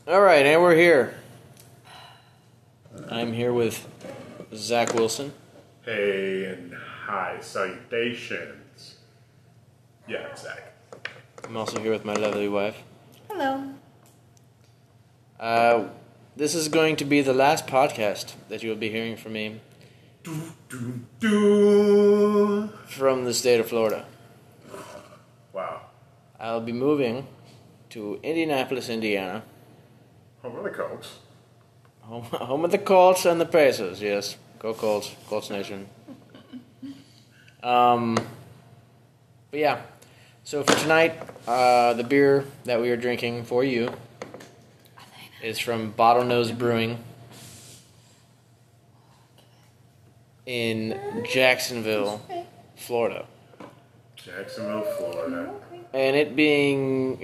Alright, and we're here. I'm here with Zach Wilson. Hey and hi, salutations. Yeah, Zach. I'm also here with my lovely wife. Hello. This is going to be the last podcast that you'll be hearing from me from the state of Florida. Wow. I'll be moving to Indianapolis, Indiana. Home of the Colts. Home of the Colts and the Pacers, yes. Go Colts. Colts Nation. But yeah. So for tonight, the beer that we are drinking for you is from Bottlenose Brewing in Jacksonville, Florida. Jacksonville, Florida. And it being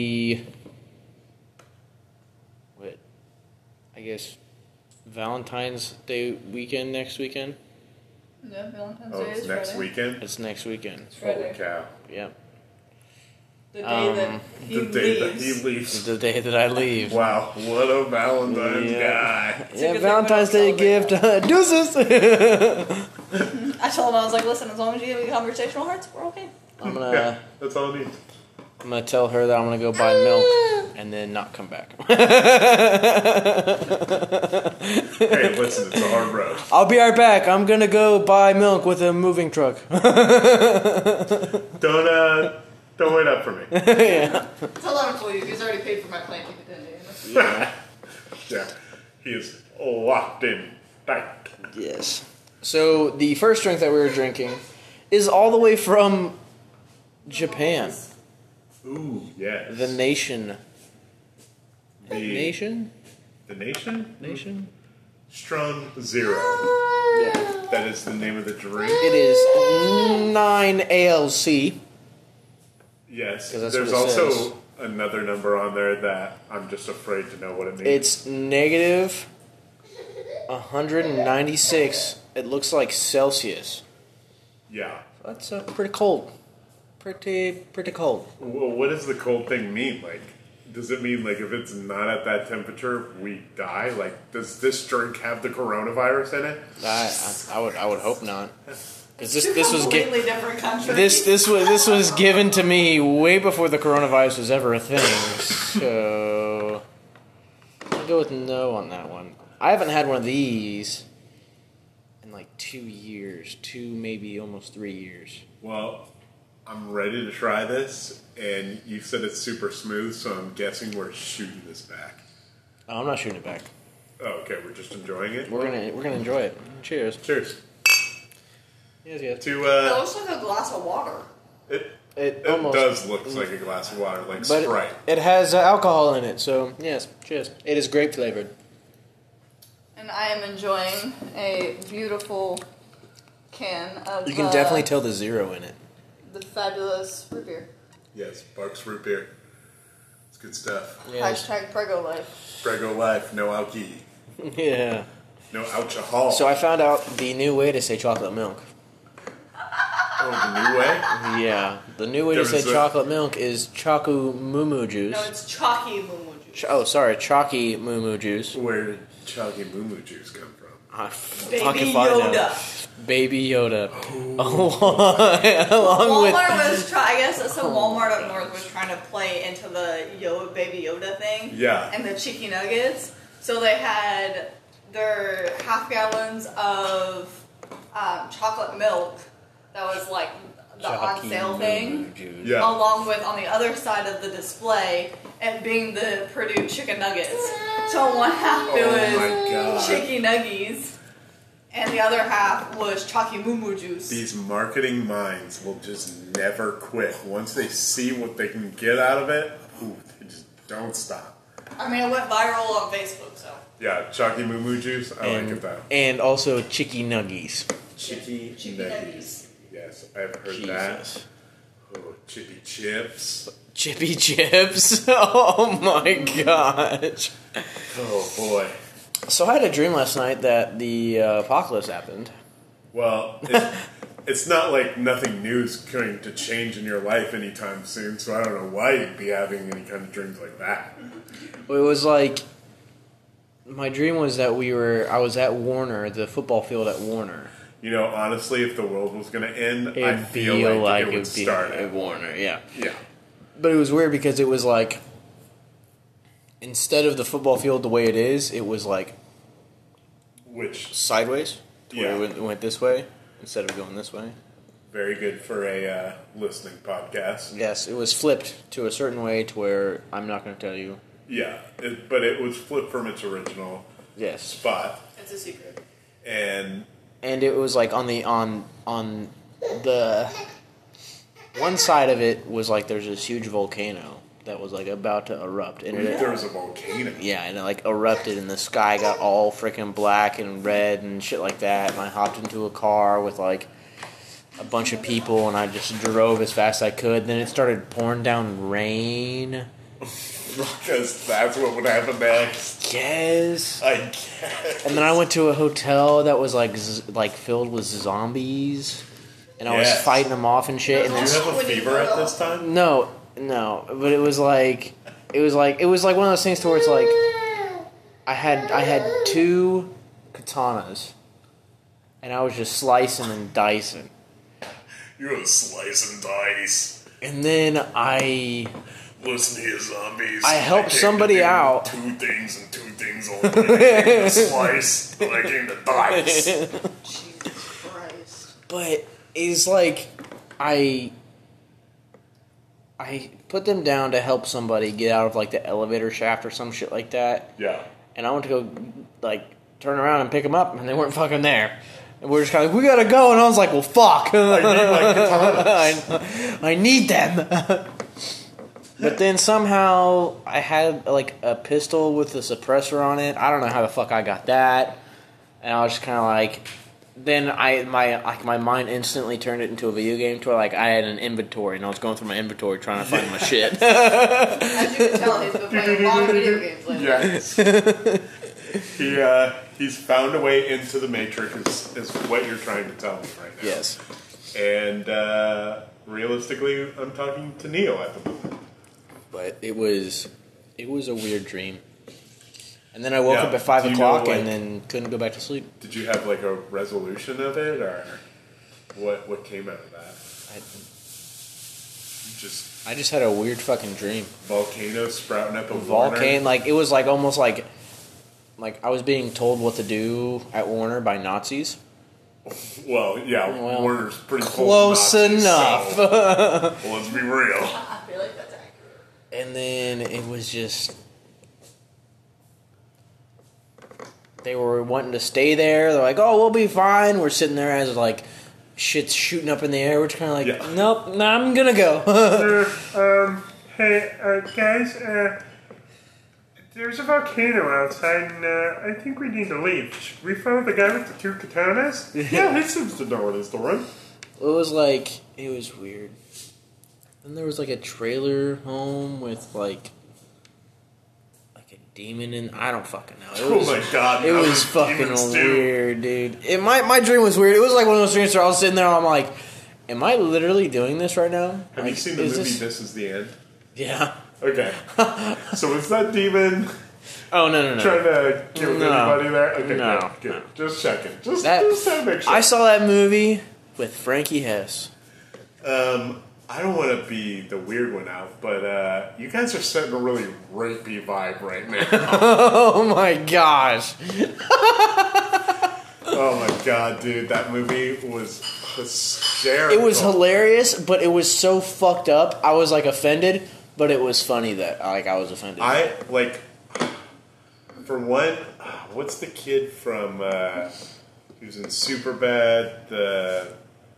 I guess, Valentine's Day weekend next weekend? Yeah, Valentine's Oh, Day it's is next Friday. weekend? It's next weekend. It's Holy Friday. cow. Yep. The day that he The day that leaves. he leaves. The day that I leave. Wow, what a Valentine's Yeah. guy. It's a Yeah, good Valentine's Day thing we don't gift. Deuces! I told him, I was like, listen, as long as you give me conversational hearts, we're okay. I'm Yeah, gonna that's all it needs. tell her that I'm gonna go buy milk and then not come back. Hey, listen, it's a hard road. I'll be right back. I'm gonna go buy milk with a moving truck. Don't wait up for me. Yeah. Tell him for you, he's already paid for my plane ticket to Indiana. Yeah, he is locked in tight. Yes. So the first drink that we were drinking is all the way from Japan. Ooh, yes. The nation. The Nation? The nation? Nation? Strong Zero. Yeah. That is the name of the drink. It is 9 ALC. Yes. 'Cause that's There's what it also says. another number on there that I'm just afraid to know what it means. It's negative 196. It looks like Celsius. Yeah. That's pretty cold. Pretty cold. Well, what does the cold thing mean? Like, does it mean like if it's not at that temperature we die? Like, does this drink have the coronavirus in it? I would hope not. Because this was completely different country. this was given to me way before the coronavirus was ever a thing. So I'll go with no on that one. I haven't had one of these in like 2 years, maybe almost 3 years. Well, I'm ready to try this, and you said it's super smooth, so I'm guessing we're shooting this back. Oh, I'm not shooting it back. Oh, okay, we're just enjoying it. We're gonna enjoy it. Cheers. Cheers. Yes, yes. It looks like a glass of water. It It almost does look like a glass of water, like but Sprite. it has alcohol in it, so yes. Cheers. It is grape flavored. And I am enjoying a beautiful can of You can definitely tell the zero in it. the fabulous root beer. Yes, Barks root beer. It's good stuff. Yes. Hashtag Prego Life. Prego Life, no alky, Yeah. no alcohol. So I found out the new way to say chocolate milk. Oh, the new way? Yeah. The new way to say chocolate milk is Chaku Mumu juice. No, it's chalky moo juice. Chalky Mumu juice. Where did Chalky Moo Moo juice come from? Baby Yoda. Baby Yoda. Along with Walmart was I guess so Walmart up north was trying to play into the Baby Yoda thing. Yeah. And the cheeky nuggets. So they had their half gallons of chocolate milk that was like the on sale thing. juice. Yeah. Along with on the other side of the display and being the Purdue chicken nuggets. So one half it Oh was my God. chicky nuggies. And the other half was chalky moo moo juice. These marketing minds will just never quit. Once they see what they can get out of it, they just don't stop. I mean, it went viral on Facebook, so. Yeah, Chalky Moo Moo juice, I like it though. And also Chicky Nuggies. Chicky Chicky nuggies. Yes, I've heard that. Oh, chippy chips. Chippy chips. Oh my gosh. Oh boy. So I had a dream last night that the apocalypse happened. Well, it's not like nothing new is going to change in your life anytime soon, so I don't know why you'd be having any kind of dreams like that. Well, it was like, my dream was that I was at Warner, the football field at Warner. You know, honestly, if the world was going to end, I It'd feel like it would be start at Warner, yeah. Yeah. But it was weird because it was like, instead of the football field the way it is, it was like Which, sideways. Yeah. Where it went this way instead of going this way. very good for a listening podcast. Yes, it was flipped to a certain way to where I'm not going to tell you. Yeah, but it was flipped from its original Yes. spot. It's a secret. And It was like on the one side of it was like there's this huge volcano that was like about to erupt, and there was a volcano. yeah, and it like erupted, and the sky got all freaking black and red and shit like that. And I hopped into a car with like a bunch of people, and I just drove as fast as I could. Then it started pouring down rain. Because that's what would happen next. Yes. I guess. And then I went to a hotel that was like filled with zombies, and I was Yes. fighting them off and shit. And Did then you have a fever at this time? no, but it was like one of those things to where it's like I had 2 katanas, and I was just slicing and dicing, You were slice and dice. and then I Listen here, zombies. I helped came to somebody do out. 2 things and 2 things only. I came to slice and I came to dice. Jesus Christ. But it's like I put them down to help somebody get out of like the elevator shaft or some shit like that. Yeah. And I went to go like turn around and pick them up, and they weren't fucking there. And we're just kind of like, we gotta go. And I was like, well, fuck. I need my katanas. I need them. But then somehow I had like a pistol with a suppressor on it. I don't know how the fuck I got that. And I was just kind of like, then my mind instantly turned it into a video game to where like I had an inventory, and I was going through my inventory trying to find my shit. As you can tell, he's been playing a lot of video games lately. Yes. He's found a way into the Matrix is what you're trying to tell me right now. Yes. And realistically, I'm talking to Neo at the moment. But it was a weird dream. And then I woke up at 5 Do you o'clock know, like- and then couldn't go back to sleep. Did you have like a resolution of it, or what came out of that? Just I just had a weird fucking dream. volcano sprouting up a Volcano, like it was like almost like I was being told what to do at Warner by Nazis. Well, yeah, Well, Warner's pretty close Nazis, enough. So, well, let's be real. I feel like that's accurate. And then it was just they were wanting to stay there. They're like, "Oh, we'll be fine." We're sitting there as like shit's shooting up in the air. We're just kind of like, Yeah. "Nope, nah, I'm gonna go." Hey, guys, there's a volcano outside, and I think we need to leave. Should we follow the guy with the 2 katanas? Yeah, he seems to know what he's doing. It was weird. And there was like a trailer home with like a demon in. I don't fucking know. It was, Oh my god, it how was does fucking demons do? weird, dude. My dream was weird. It was like one of those dreams where I was sitting there and I'm like, am I literally doing this right now? Have Like, you seen the is movie this- This Is the End? Yeah. Okay. So is that demon Oh no. trying to kill No. anybody there? Okay, No. good. Just checking. Just That- to make sure. I saw that movie with Frankie Hess. I don't want to be the weird one out, but you guys are setting a really rapey vibe right now. Oh my gosh. Oh my god, dude, that movie was hysterical. It was hilarious, but it was so fucked up. I was like offended, but it was funny that I was offended. I like, for one, what's the kid from who's in Superbad, the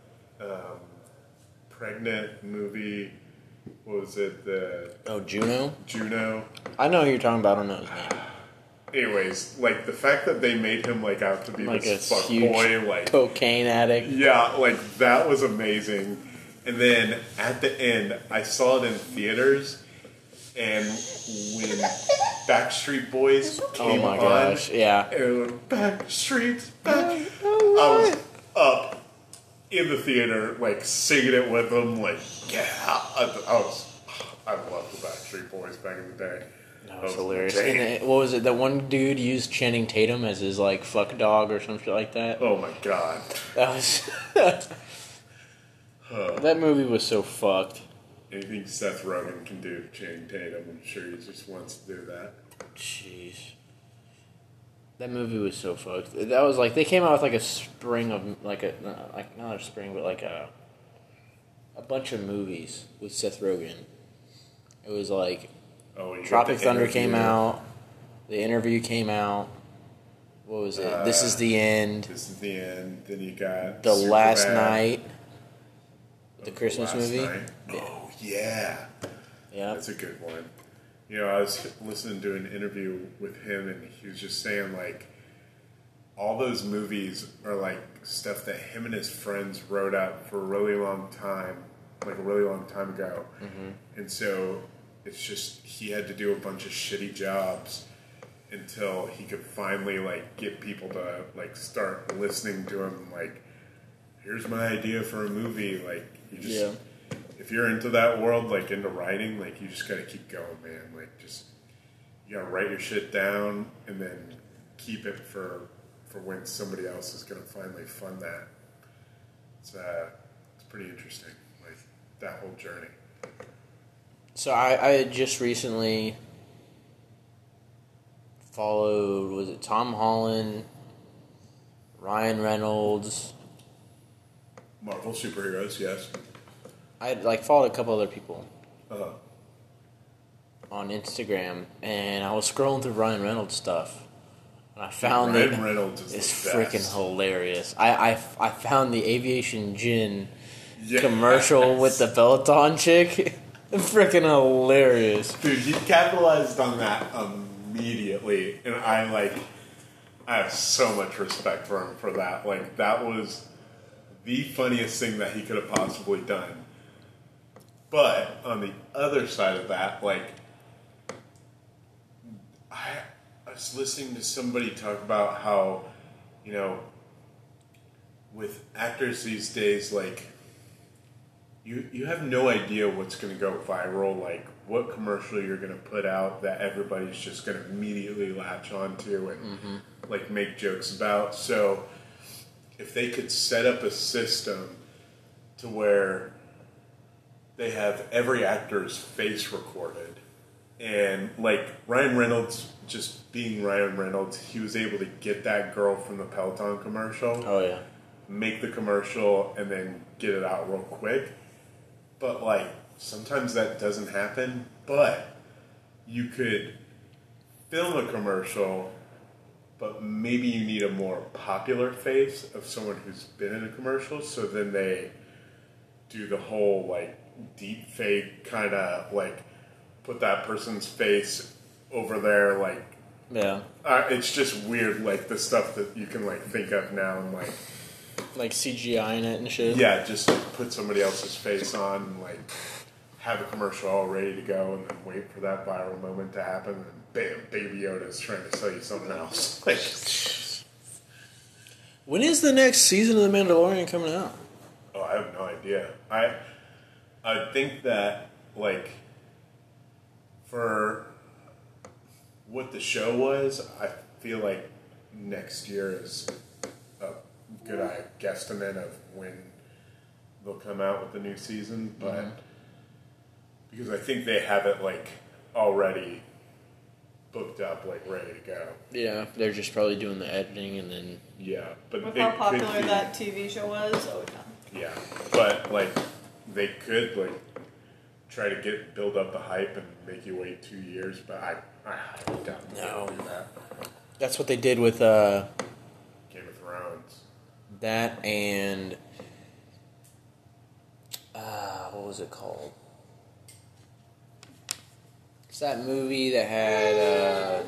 pregnant movie? What was it? The Oh, Juno? Juno. I know who you're talking about. I don't know his name. Anyways, like the fact that they made him like out to be Like this a fuck huge boy, like cocaine addict. yeah, like that was amazing. And then at the end, I saw it in theaters, and when Backstreet Boys Oh came my on, gosh, yeah. and it went, Backstreet, back, I was up in the theater, like singing it with them. Like, yeah, I loved the Backstreet Boys back in the day. That was hilarious. And what was it? That one dude used Channing Tatum as his like fuck dog or some shit like that. Oh my god. That was that movie was so fucked. Anything Seth Rogen can do to Channing Tatum, I'm sure he just wants to do that. Jeez. That movie was so fucked. That was like they came out with like a spring of like not a spring, but like a bunch of movies with Seth Rogen. It was like Tropic Thunder came out. The Interview came out. What was it? This Is the End. This Is the End. Then you got The Superbad. Last Night. The Christmas movie. Night. Oh yeah. Yeah. That's a good one. You know, I was listening to an interview with him, and he was just saying like all those movies are like stuff that him and his friends wrote out for a really long time, like a really long time ago, and so. It's just he had to do a bunch of shitty jobs until he could finally like get people to like start listening to him. Like, here's my idea for a movie. Like, you just if you're into that world, like into writing, like you just gotta keep going, man. Like, just you gotta write your shit down and then keep it for when somebody else is gonna finally fund that. It's pretty interesting, like that whole journey. So I had just recently followed, was it Tom Holland, Ryan Reynolds? Marvel superheroes, yes. I had like followed a couple other people Uh-huh. on Instagram, and I was scrolling through Ryan Reynolds stuff, and I found Ryan Reynolds is it's the freaking best. hilarious. I found the Aviation Gin Yes. commercial with the Peloton chick. Freaking hilarious. Dude, he capitalized on that immediately, and I have so much respect for him for that. Like, that was the funniest thing that he could have possibly done. But on the other side of that, like, I was listening to somebody talk about how, you know, with actors these days, like, you have no idea what's going to go viral, like what commercial you're going to put out that everybody's just going to immediately latch onto and like make jokes about. So if they could set up a system to where they have every actor's face recorded, and like Ryan Reynolds, just being Ryan Reynolds, he was able to get that girl from the Peloton commercial, Oh yeah. make the commercial, and then get it out real quick. But, like, sometimes that doesn't happen. But you could film a commercial, but maybe you need a more popular face of someone who's been in a commercial. So then they do the whole, like, deep fake kind of, like, put that person's face over there, like... Yeah. It's just weird, like, the stuff that you can, like, think of now and, like CGI in it and shit. yeah, just like put somebody else's face on and like have a commercial all ready to go and then wait for that viral moment to happen and bam, Baby Yoda's trying to sell you something else. Like, When is the next season of The Mandalorian coming out? oh, I have no idea. I think that like for what the show was, I feel like next year is a good guesstimate of when they'll come out with the new season, but because I think they have it like already booked up, like ready to go. Yeah, they're just probably doing the editing and then... Yeah, but With they how could popular be- that TV show was, oh yeah. Yeah, but like they could like try to build up the hype and make you wait 2 years, but I highly doubt they'll do that. That's what they did with Game of Thrones. that and... what was it called? It's that movie that had...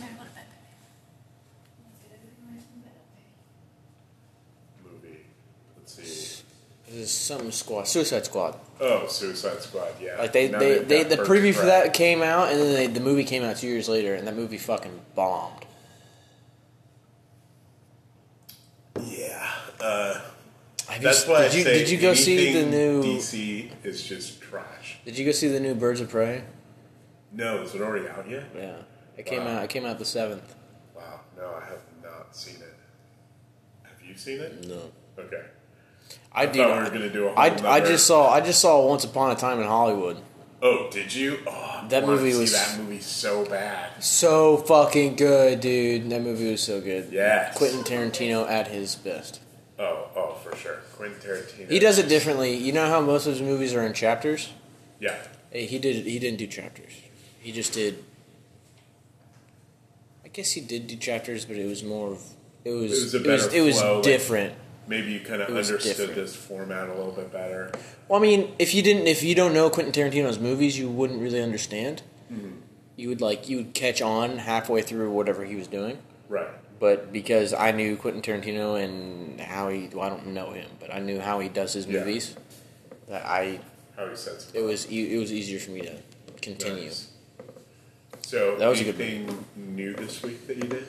Movie. Let's see. There's some squad, Suicide Squad. Oh, Suicide Squad. Yeah. Like they Now the they've got preview Birds for of that Prey. came out, and then the movie came out 2 years later, and that movie fucking bombed. Yeah. That's why I say did you go see the anything new DC is just trash. Did you go see the new Birds of Prey? No, is it already out yet? Yeah, it came out. It came out the 7th. Wow, no, I have not seen it. Have you seen it? No, Okay. I thought we were going to do a whole I nother- just saw Once Upon a Time in Hollywood. Oh, did you? Oh, That I wanted movie to was- see that movie so bad. So fucking good, dude. That movie was so good. Yes. Quentin Tarantino at his best. Oh, for sure. Quentin Tarantino. He does it differently. You know how most of his movies are in chapters? Yeah. He didn't do chapters. He just did. I guess he did do chapters, but it was more of. It was a better it was flow, like- different. Maybe you kind of It was understood different. this format a little bit better. Well, I mean, if you don't know Quentin Tarantino's movies, you wouldn't really understand. Mm-hmm. You would catch on halfway through whatever he was doing. Right. But because I knew Quentin Tarantino and how I don't know him, but I knew how he does his Yeah. movies. That How he sets it was easier for me to continue. Nice. So, That was a good anything new this week that you did?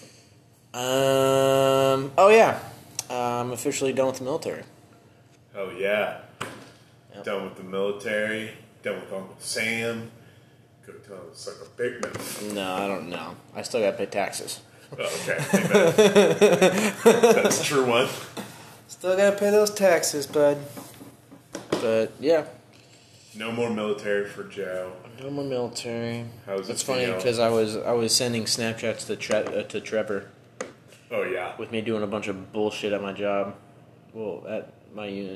Oh yeah, I'm officially done with the military. Oh, yeah. Yep. Done with the military. Done with Uncle Sam. Go tell him it's like a big man. No, I don't know. I still got to pay taxes. Oh, okay. Amen. That's a true one. Still got to pay those taxes, bud. But yeah, No more military for Joe. no more military. How's it It's funny feel? because I was sending Snapchats to Trevor Oh, yeah. with me doing a bunch of bullshit at my job. Well, at my unit.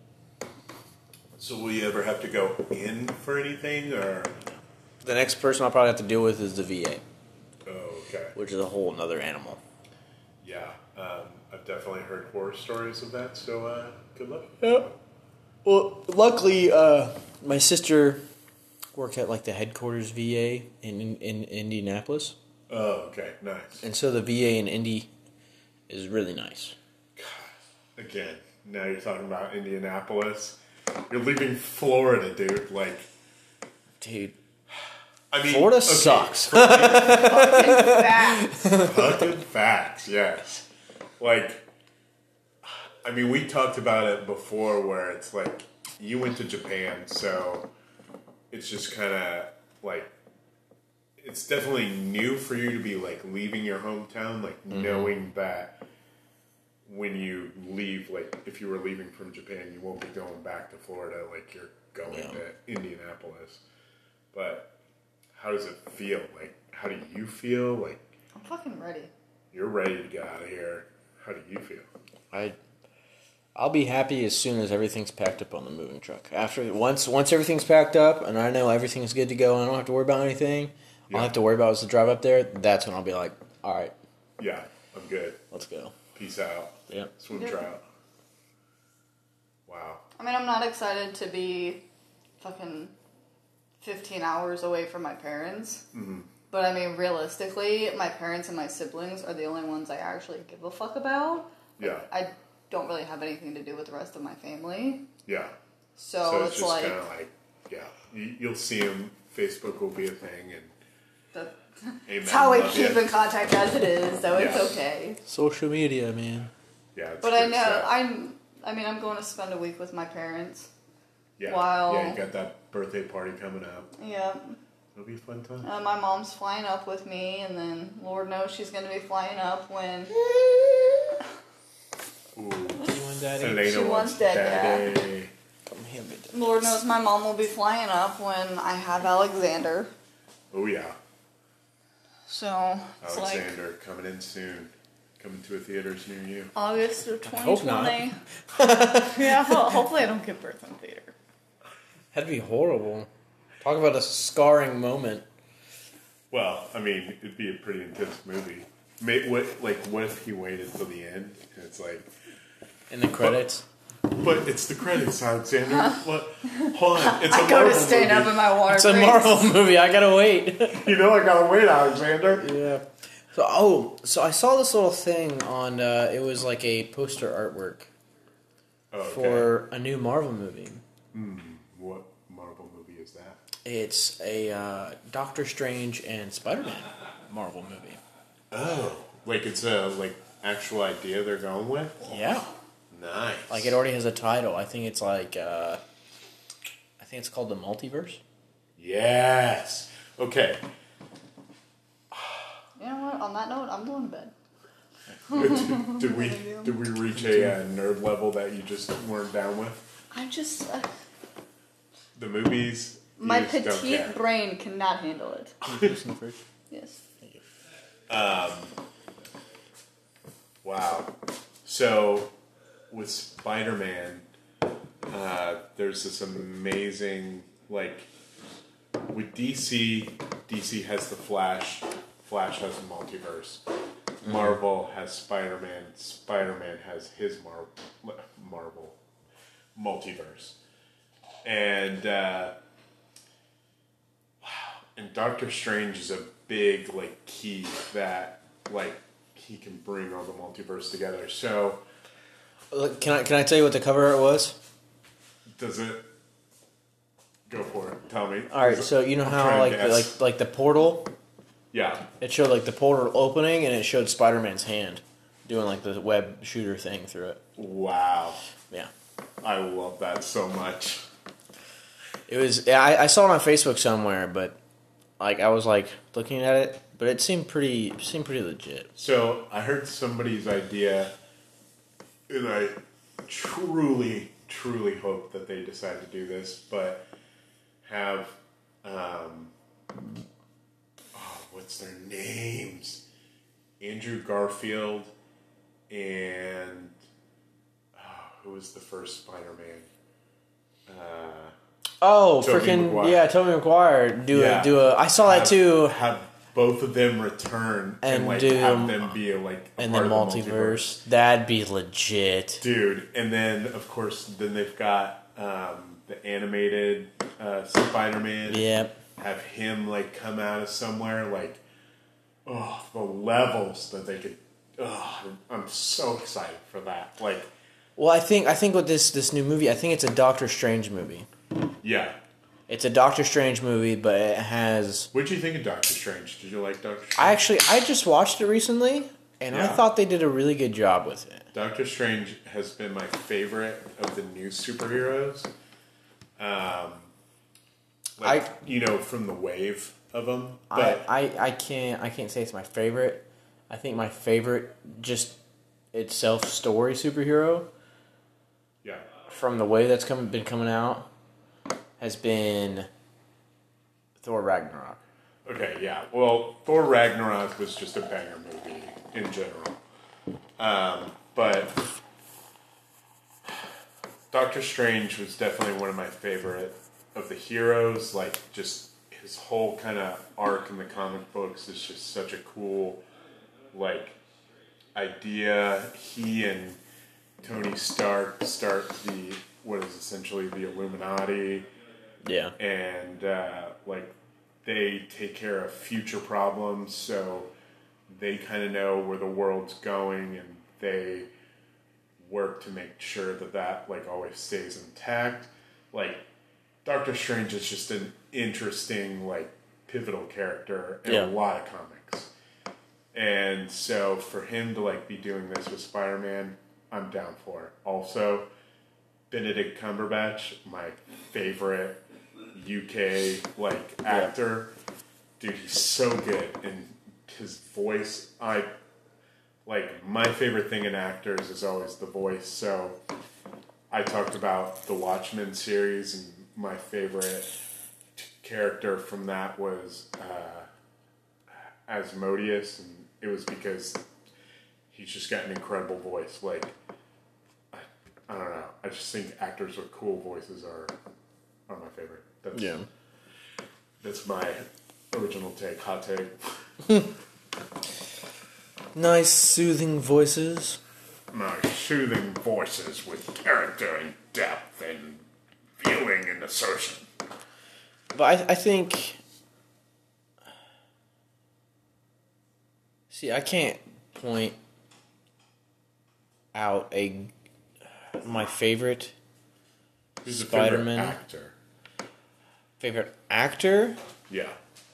So will you ever have to go in for anything, or? The next person I'll probably have to deal with is the VA, Oh, okay. which is a whole nother animal. Yeah. I've definitely heard horror stories of that, so good luck. Yeah. Well, luckily, my sister worked at like the headquarters VA in Indianapolis, Oh, okay. Nice. and so the VA in Indy is really nice. Again, now you're talking about Indianapolis. You're leaving Florida, dude. Like, Dude, I mean, Florida okay, sucks. Facts. Fucking facts, yes. Like, I mean, we talked about it before where it's like, you went to Japan, so it's just kind of like, it's definitely new for you to be like leaving your hometown, like knowing that when you leave, like if you were leaving from Japan, you won't be going back to Florida, like you're going to Indianapolis. But how does it feel? Like, how do you feel? Like, I'm fucking ready. you're ready to get out of here. How do you feel? I'll be happy as soon as everything's packed up on the moving truck. Once everything's packed up and I know everything's good to go and I don't have to worry about anything, all I have to worry about is the drive up there. That's when I'll be like, all right, Yeah, I'm good. let's go. Peace out. Yep. Swim Yep. trout. Wow. I mean, I'm not excited to be fucking 15 hours away from my parents. Mm-hmm. But I mean, realistically, my parents and my siblings are the only ones I actually give a fuck about. Yeah. I don't really have anything to do with the rest of my family. Yeah. So, it's it's just like, kind of like, yeah, you'll see him. Facebook will be a thing, and amen. that's how we love keep ya. in contact as it is, so it's Yeah. okay. Social media, man. Yeah, it's But I pretty know, sad. I'm going to spend a week with my parents. Yeah. while- Yeah, you got that birthday party coming up. Yeah. It'll be a fun time. My mom's flying up with me, and then Lord knows she's going to be flying up when... Ooh. You and Daddy? Elena She wants wants daddy. daddy. Come here, bitch. Lord knows my mom will be flying up when I have Alexander. Oh yeah, So, it's like Alexander coming in soon. Coming to a theaters near you. August of hope not. 2020. Yeah, hopefully I don't give birth in theater. That'd be horrible. Talk about a scarring moment. Well, I mean, it'd be a pretty intense movie. What if he waited till the end? And it's like, In the credits. but it's the credits, Alexander. What? Hold on, it's a I go Marvel to stand movie. up in my water It's a breaks. Marvel movie. I gotta wait. You know I gotta wait, Alexander. Yeah. So I saw this little thing on. It was like a poster artwork Oh, okay. for a new Marvel movie. What Marvel movie is that? It's a Doctor Strange and Spider-Man Marvel movie. Oh, like it's a actual idea they're going with. Yeah. Nice. Like it already has a title. I think it's like I think it's called The Multiverse. Yes. Okay. You know what? On that note, I'm going to bed. did we reach a nerd level that you just weren't down with? I'm just The movies. my you just don't care. petite brain cannot handle it. Yes. Wow. So with Spider-Man, there's this amazing with DC. DC has the Flash. Flash has the multiverse. Marvel has Spider-Man. Spider-Man has his Marvel multiverse. And and Doctor Strange is a big key that he can bring all the multiverse together. So Look, can I tell you what the cover art was? does it go for it? Tell me. All right, so you know I'm how trying to guess. the portal. Yeah. It showed the portal opening, and it showed Spider-Man's hand doing the web shooter thing through it. Wow. Yeah, I love that so much. it was. I saw it on Facebook somewhere, but I was looking at it, but it seemed pretty legit. So I heard somebody's idea, and I truly, truly hope that they decide to do this, but have, what's their names? Andrew Garfield and, who was the first Spider-Man? Oh, Tobey freaking Maguire. yeah, Tobey Maguire. Do a. I saw that too. Have both of them return and have them be a And part then of the multiverse. That'd be legit. Dude, and then of course, then they've got the animated Spider-Man. Yep. Have him come out of somewhere, the levels that they could. I'm so excited for that. Well, I think with this new movie, I think it's a Doctor Strange movie. Yeah. It's a Doctor Strange movie, but it has. What'd you think of Doctor Strange? Did you like Doctor Strange? I just watched it recently, and I Yeah. thought they did a really good job with it. Doctor Strange has been my favorite of the new superheroes. From the wave of them. But I can't say it's my favorite. I think my favorite just itself story superhero yeah, from the way that's been coming out has been Thor Ragnarok. okay, yeah. Well, Thor Ragnarok was just a banger movie in general. But Doctor Strange was definitely one of my favorite of the heroes. Just his whole kind of arc in the comic books is just such a cool, idea. He and Tony Stark start what is essentially the Illuminati. Yeah. And they take care of future problems, so they kind of know where the world's going, and they work to make sure that always stays intact. Doctor Strange is just an interesting pivotal character in a lot of comics, and so for him to be doing this with Spider-Man, I'm down for it. Also, Benedict Cumberbatch, my favorite UK actor. Dude, he's so good, and his voice, my favorite thing in actors is always the voice. So I talked about the Watchmen series, and my favorite character from that was Asmodeus, and it was because he's just got an incredible voice. I don't know. I just think actors with cool voices are my favorite. That's my original take, hot take. Nice, soothing voices. My soothing voices with character and depth and feeling and assertion. But I think. See, I can't point out my favorite Who's Spider-Man your favorite actor? Favorite actor? Yeah.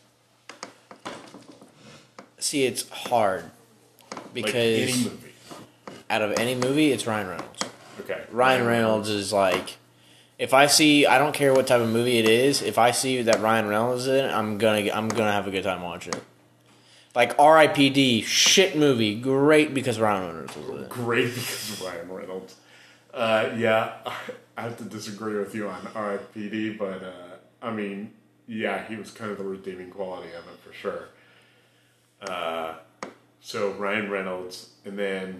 See, it's hard because any movie. out of any movie, it's Ryan Reynolds. Okay. Ryan Reynolds is like, if I see, I don't care what type of movie it is. If I see that Ryan Reynolds is in it, I'm gonna have a good time watching it. Like R.I.P.D. shit movie, great because Ryan Reynolds was in it. Great because of Ryan Reynolds. Yeah, I have to disagree with you on R.I.P.D., but I mean, yeah, he was kind of the redeeming quality of it for sure. So Ryan Reynolds, and then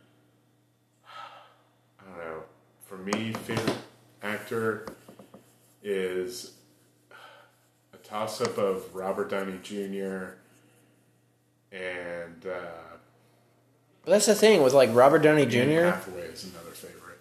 I don't know. For me, favorite actor is a toss-up of Robert Downey Jr. and But that's the thing with like Robert Downey Anne Jr. Hathaway is another favorite.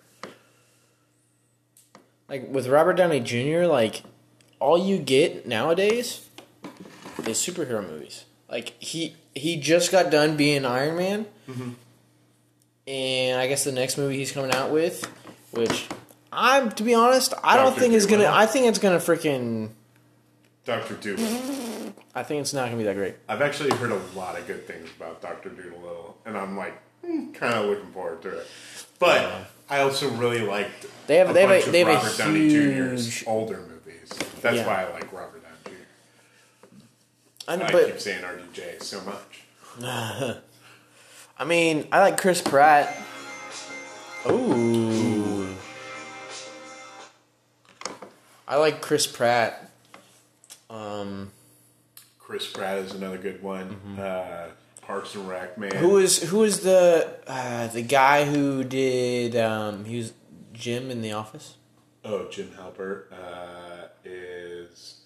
Like with Robert Downey Jr. Like all you get nowadays is superhero movies. Like he just got done being Iron Man, and I guess the next movie he's coming out with, which to be honest, I don't Dr. think is gonna. Dolittle. I think it's gonna freaking. Dr. Doolittle. I think it's not gonna be that great. I've actually heard a lot of good things about Dr. Doolittle, and I'm like, kind of looking forward to it. But I also really liked They have bunch a of Robert Downey Jr.'s huge. older movies. That's Yeah. why I like Robert Downey Jr. I know, I but keep saying RDJ so much. I mean, I like Chris Pratt. Ooh. I like Chris Pratt. Chris Pratt is another good one. Parks and Rec, man. Who is the guy who did he was Jim in The Office? Oh, Jim Halpert is...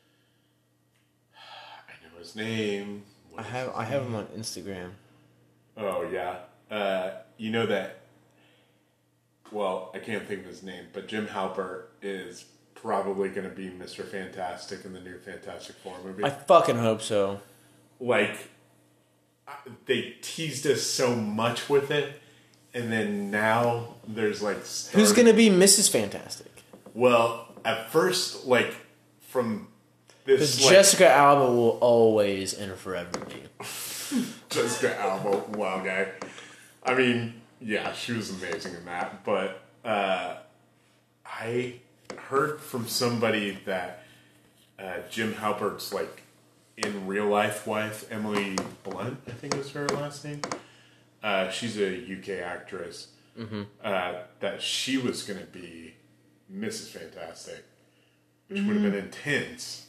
I know his name. What is I have him on Instagram. Oh, yeah. You know that... Well, I can't think of his name, but Jim Halpert is probably going to be Mr. Fantastic in the new Fantastic Four movie. I fucking hope so. Like, they teased us so much with it, and then now there's like... Who's gonna be Mrs. Fantastic? Well, at first, like, from Because this... Like, Jessica Alba will always and forever be. Jessica Alba, wow, guy. I mean, yeah, she was amazing in that, but I heard from somebody that Jim Halpert's, like, in real life wife, Emily Blunt, I think is her last name. She's a UK actress. That she was going to be Mrs. Fantastic, which would have been intense.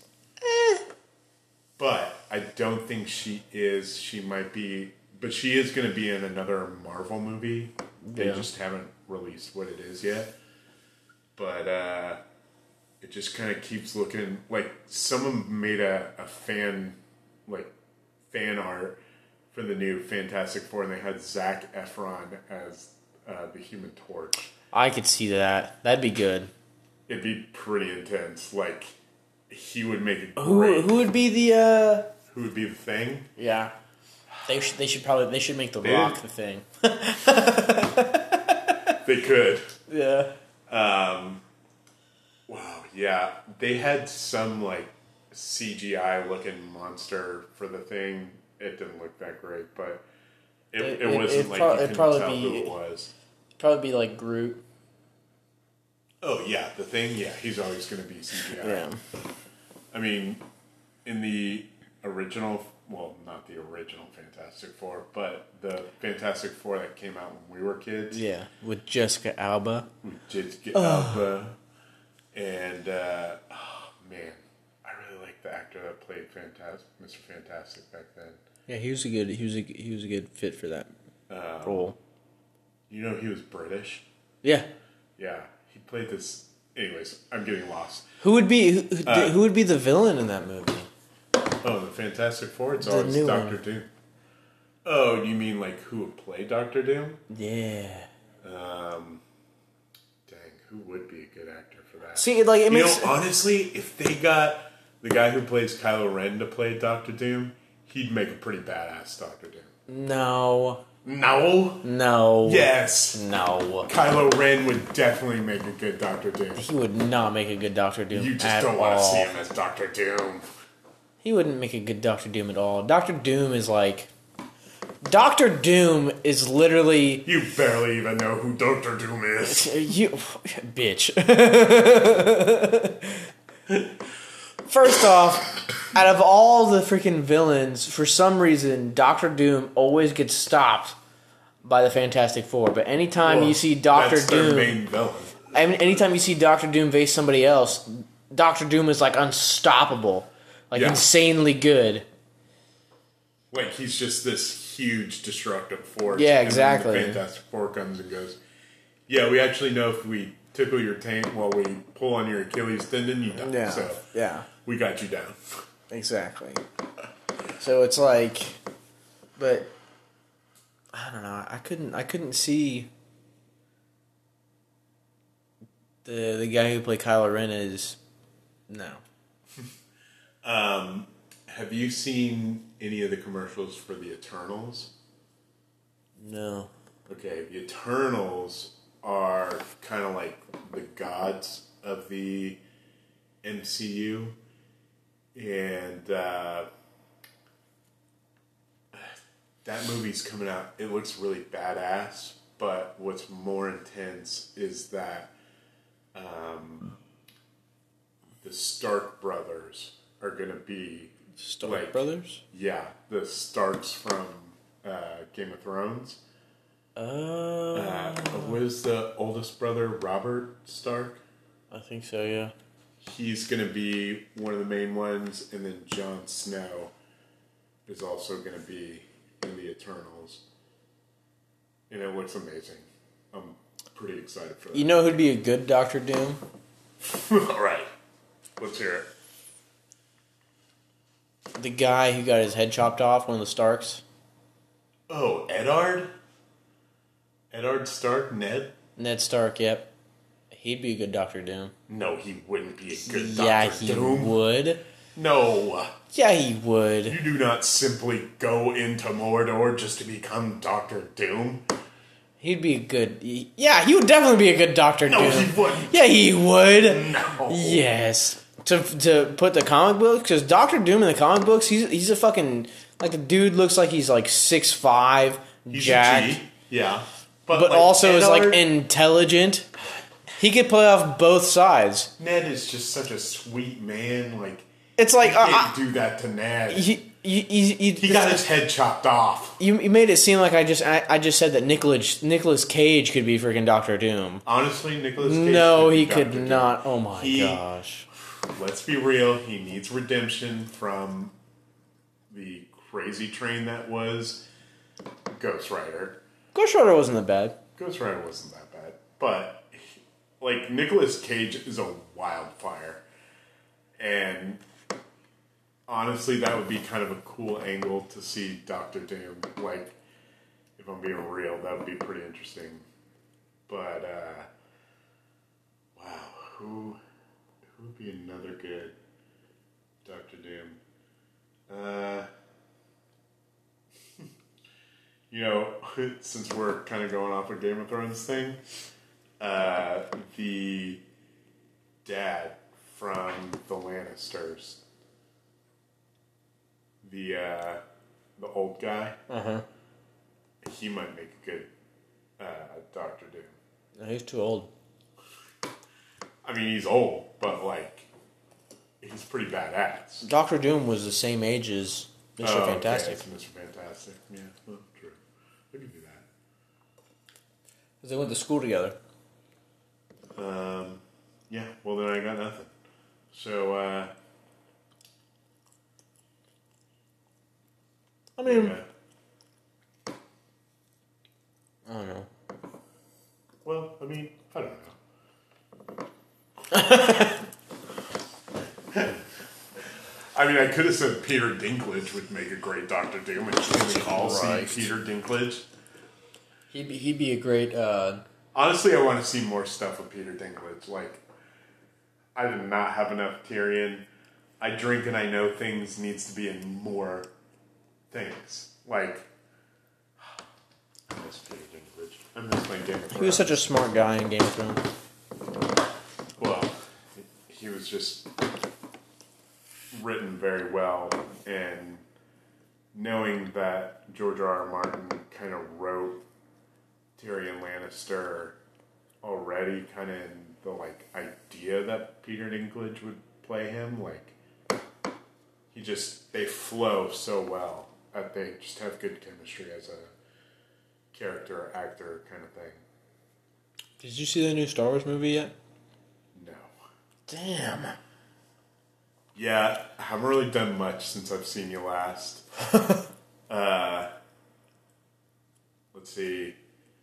But I don't think she is. She might be, but she is going to be in another Marvel movie. They just haven't released what it is yet. But it just kind of keeps looking like someone made a fan art for the new Fantastic Four, and they had Zac Efron as the Human Torch. I could see that. That'd be good. It'd be pretty intense. Like, he would make a Who great... would be the? Who would be the Thing? Yeah, they should make the Dude. Rock the Thing. They could. Yeah. Wow, yeah. They had some, like, CGI-looking monster for the Thing. It didn't look that great, but it wasn't like you couldn't tell who it was. Probably be like Groot. Oh, yeah, the Thing, yeah, he's always going to be CGI. Yeah. I mean, in the original, well, not the original Fantastic Four, but the Fantastic Four that came out when we were kids. Yeah, with Jessica Alba. With Jessica Alba. And, oh, man, I really like the actor that played Mr. Fantastic back then. Yeah, he was a good fit for that role. You know he was British? Yeah. Yeah, he played this... Anyways, I'm getting lost. Who would be the villain in that movie? Oh, the Fantastic Four? It's The always new Doctor one. Doom. Oh, you mean like who would play Doctor Doom? Yeah. Dang, who would be a good actor for that? See, like it You makes know, honestly, if they got the guy who plays Kylo Ren to play Doctor Doom, he'd make a pretty badass Doctor Doom. no. Yes. No. Kylo Ren would definitely make a good Doctor Doom. He would not make a good Doctor Doom. You just at don't want to all. see him as Doctor Doom. He wouldn't make a good Doctor Doom at all. Doctor Doom is like Doctor Doom is literally You barely even know who Doctor Doom is. you, bitch. First off, out of all the freaking villains, for some reason, Doctor Doom always gets stopped by the Fantastic Four. But anytime you see Doctor that's Doom, their main villain. I mean, anytime you see Doctor Doom face somebody else, Doctor Doom is like unstoppable, like insanely good. Like he's just this huge destructive force. Yeah, and exactly. then the Fantastic Four comes and goes, yeah, we actually know if we tickle your taint while we pull on your Achilles tendon, you die. Yeah, So yeah, we got you down. exactly. So it's like, but I don't know. I couldn't see the guy who played Kylo Ren is no. Have you seen any of the commercials for the Eternals? No. Okay, the Eternals are kind of like the gods of the MCU, and that movie's coming out. It looks really badass, but what's more intense is that the Stark brothers are going to be Stark Brothers? Yeah, the Starks from Game of Thrones. What is the oldest brother, Robert Stark? I think so, yeah. He's going to be one of the main ones, and then Jon Snow is also going to be in the Eternals. And it looks amazing. I'm pretty excited for that. You know who'd be a good Doctor Doom? All right. Let's hear it. The guy who got his head chopped off, one of the Starks. Oh, Eddard? Eddard Stark? Ned? Ned Stark, yep. He'd be a good Doctor Doom. No, he wouldn't be a good Yeah, Doctor he Doom. would. No. Yeah, he would. You do not simply go into Mordor just to become Doctor Doom. He'd be a good... Yeah, he would definitely be a good Doctor Doom. No, he wouldn't. Yeah, he would. No. Yes. To put the comic books, because Doctor Doom in the comic books, he's a fucking... Like, the dude looks like he's like 6'5", He's jacked. a G. Yeah. But like, also is like Eddard- intelligent. He could play off both sides. Ned is just such a sweet man. Like, It's like... you can't do that to Ned. He Got his head chopped off. You made it seem like I just said that Nicolas Cage could be freaking Doctor Doom. Honestly, Nicolas Cage No, be he Dr. could Doom. not. Oh my gosh. Let's be real. He needs redemption from the crazy train that was Ghost Rider. Ghost Rider wasn't that bad. Ghost Rider wasn't that bad. But, like, Nicolas Cage is a wildfire. And honestly, that would be kind of a cool angle to see Doctor Doom. Like, if I'm being real, that would be pretty interesting. But, wow, who would be another good Doctor Doom? You know, since we're kind of going off a Game of Thrones thing, the dad from the Lannisters, the old guy, he might make a good Doctor Doom. No, he's too old. I mean, he's old, but like, he's pretty badass. Doctor Doom was the same age as Mr. Fantastic. Okay, it's Mr. Fantastic. Yeah, well, true. We can do that. Because they went to school together. Yeah, well then I got nothing. So, I mean, yeah. I don't know. Well, I mean, I don't know. I mean, I could have said Peter Dinklage would make a great Doctor Doom, and we all see Peter Dinklage. He'd be a great. Honestly, I want to see more stuff with Peter Dinklage. Like, I did not have enough Tyrion. I drink and I know things needs to be in more things. Like, I miss Peter Dinklage. I miss playing Game of Thrones. He was such a smart guy in Game of Thrones. Well, he was just written very well, and knowing that George R. R. Martin kind of wrote Tyrion Lannister already, kind of in the like idea that Peter Dinklage would play him, like they flow so well that they just have good chemistry as a character actor kind of thing. Did you see the new Star Wars movie yet? No. Damn. Yeah, I haven't really done much since I've seen you last. Let's see.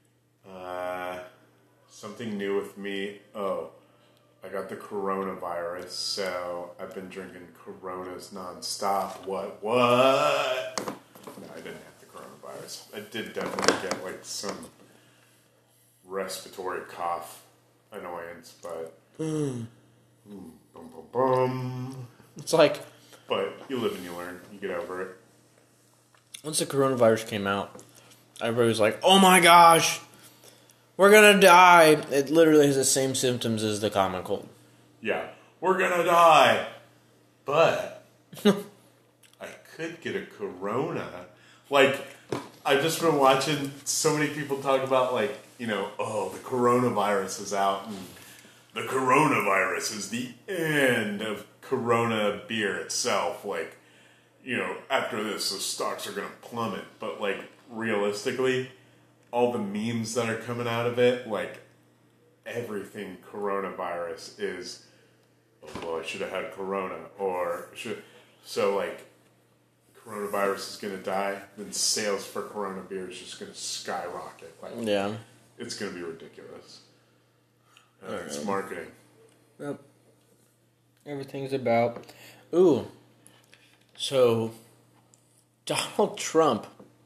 Something new with me. Oh, I got the coronavirus, so I've been drinking Coronas nonstop. What? No, I didn't have the coronavirus. I did definitely get like some respiratory cough annoyance, but boom, boom, boom. It's like, but you live and you learn. You get over it. Once the coronavirus came out, everybody was like, "Oh my gosh, we're gonna die!" It literally has the same symptoms as the common cold. Yeah, we're gonna die, but I could get a corona. Like, I've just been watching so many people talk about, like, you know, oh, the coronavirus is out, and the coronavirus is the end of Corona beer itself. Like, you know, after this, the stocks are gonna plummet. But, like, realistically, all the memes that are coming out of it, like, everything coronavirus is, oh, well, I should have had corona, or so, like, coronavirus is going to die, then sales for Corona beer is just going to skyrocket. Like, Yeah. It's going to be ridiculous. It's marketing. Yep. Everything's about... Ooh. So, Donald Trump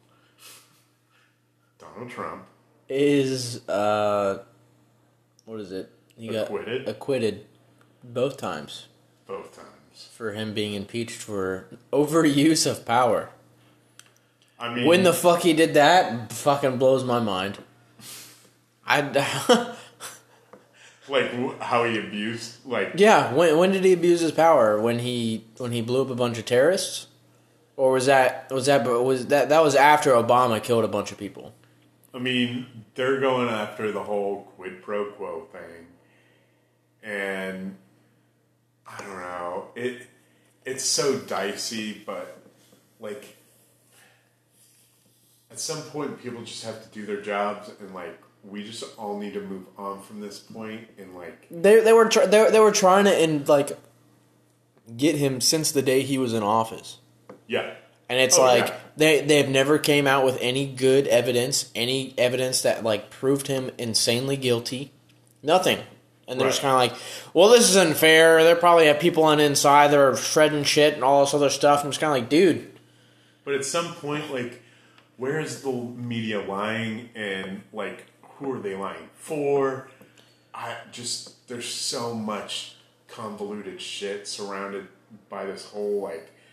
is, what is it? He acquitted? got acquitted both times. Both times. For him being impeached for overuse of power. I mean... When the fuck he did that, fucking blows my mind. Like, how he abused, like... Yeah, when did he abuse his power? When he blew up a bunch of terrorists? Or was that after Obama killed a bunch of people? I mean, they're going after the whole quid pro quo thing. And I don't know. It's so dicey, but like at some point people just have to do their jobs, and like we just all need to move on from this point. And like they were trying to get him since the day he was in office. Yeah. And it's they've never came out with any good evidence, any evidence that like proved him insanely guilty. Nothing. And they're just kind of like, well, this is unfair. There probably have people on the inside that are shredding shit and all this other stuff. I'm just kind of like, dude. But at some point, like, where is the media lying, and like, who are they lying for? There's so much convoluted shit surrounded by this whole